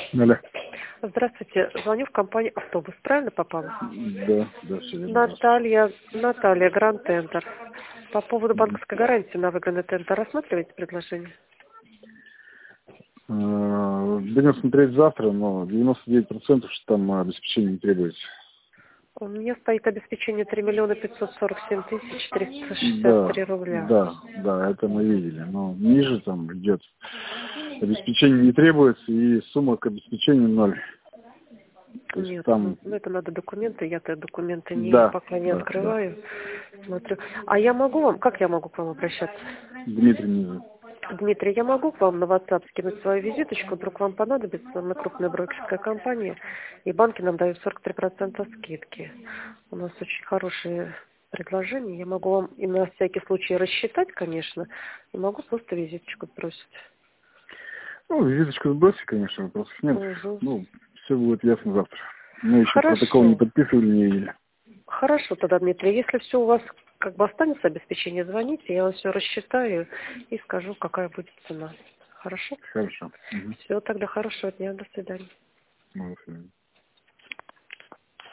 Алло. Здравствуйте, звоню в компанию «Автобус». Правильно попала? Да, все верно. Наталья, Гранд Тендер. По поводу Мгм. банковской гарантии на выгодный тендер рассматриваете предложение? Будем смотреть завтра, но 99% что там обеспечение не требуется. У меня стоит обеспечение 3 миллиона 547 тысяч 363 Да, рубля. да, это мы видели. Но ниже там идет. Обеспечение не требуется и сумма к обеспечению ноль. То есть Нет, там, это надо документы, я-то документы да, пока не да. открываю, смотрю. А я могу вам, как я могу к вам обращаться? Дмитрий Низов. Дмитрий, я могу к вам на WhatsApp скинуть свою визиточку, вдруг вам понадобится, мы крупная брокерская компания, и банки нам дают 43% скидки. У нас очень хорошие предложения, я могу вам и на всякий случай рассчитать, конечно, и могу просто визиточку бросить. Ну, визиточку сбросить, конечно, вопросов нет. Угу. Ну, все будет ясно завтра. Мы еще протокол не Хорошо. подписывали, не видели. Хорошо тогда, Дмитрий, если все у вас как бы останется обеспечение, звоните, я вам все рассчитаю и скажу, какая будет цена. Хорошо? Хорошо. Угу. Все, тогда хорошего дня, до свидания. Ну, до свидания.